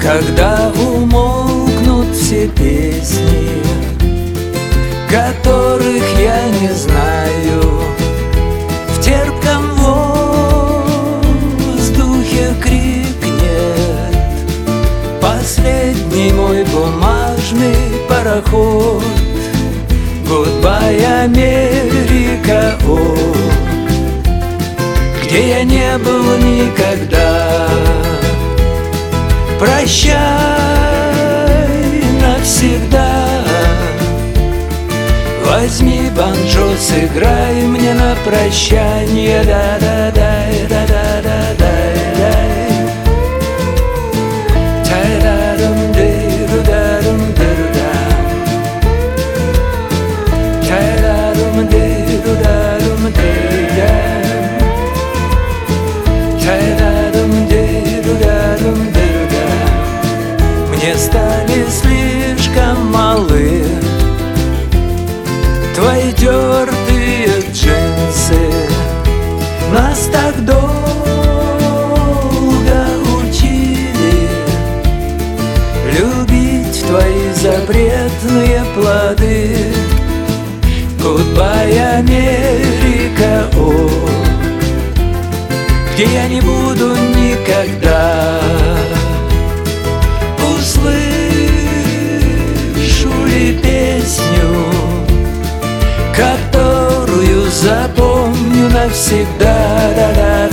Когда умолкнут все песни, которых я не знаю, в терпком воздухе крикнет последний мой бумажный пароход. Goodbye, Америка, о, где я не был никогда. Прощай навсегда. Возьми банджо, сыграй мне на прощанье. Да-да-дай, да-да-да-дай, дай. Тай-да-дум-ди-ру-да-дум-ди-ру-да. Тай-да-дум-ди-ру-да-дум-ди-да. Тай-да-дум-ди-ру-да-дум-ди-ру-да. Мне стали слишком малы твои тертые джинсы. Нас так долго учили любить твои запретные плоды. Goodbye, Америка, о, где я не буду никогда. Услышу ли песню, которую запомню навсегда? Да-да.